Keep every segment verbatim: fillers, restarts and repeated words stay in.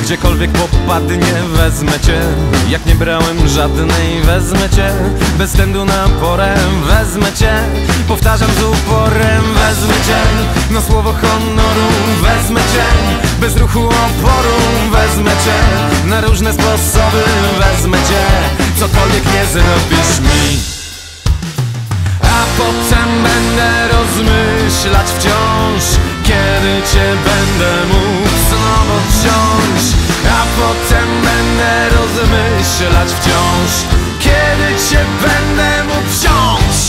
Gdziekolwiek popadnie, wezmę cię. Jak nie brałem żadnej, wezmę cię. Bez względu na porę, wezmę cię. Powtarzam z uporem, wezmę cię. Na słowo honoru, wezmę cię. Bez ruchu oporu, wezmę cię. Na różne sposoby, wezmę cię. Cokolwiek nie zrobisz mi. A potem będę rozmyślać wciąż, kiedy cię będę mógł znowu wziąć. A potem będę rozmyślać wciąż, kiedy cię będę mógł wziąć.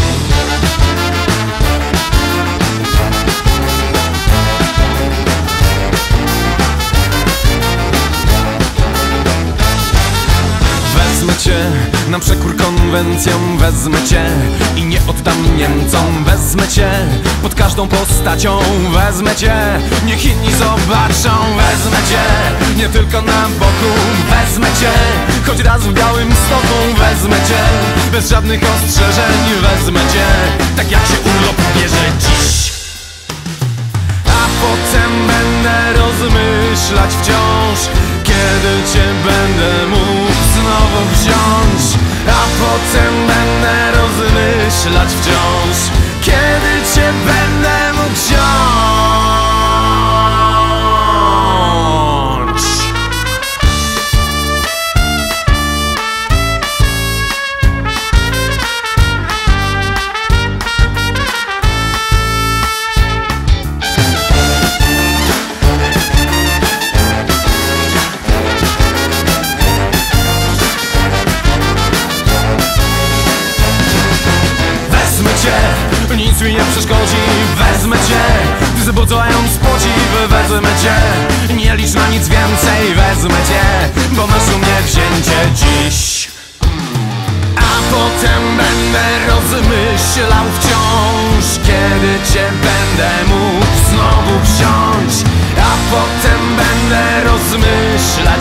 Wezmę cię na przekór konwencjom, wezmę cię i nie oddam Niemcom. Wezmę cię pod każdą postacią, wezmę cię, niech inni zobaczą. Wezmę cię nie tylko na boku, wezmę cię choć raz w Białymstoku. Wezmę cię bez żadnych ostrzeżeń, wezmę cię tak jak się urlop bierze dziś. A potem będę rozmyślać wciąż, kiedy cię będę mógł znowu wziąć. A potem będę rozmyślać wciąż, kiedy cię będę mógł wziąć. Nic mi nie przeszkodzi, wezmę cię. Wzbudzając podziw, wezmę cię. Nie licz na nic więcej, wezmę cię, bo masz u mnie wzięcie dziś. A potem będę rozmyślał wciąż, kiedy cię będę mógł znowu wziąć. A potem będę rozmyślać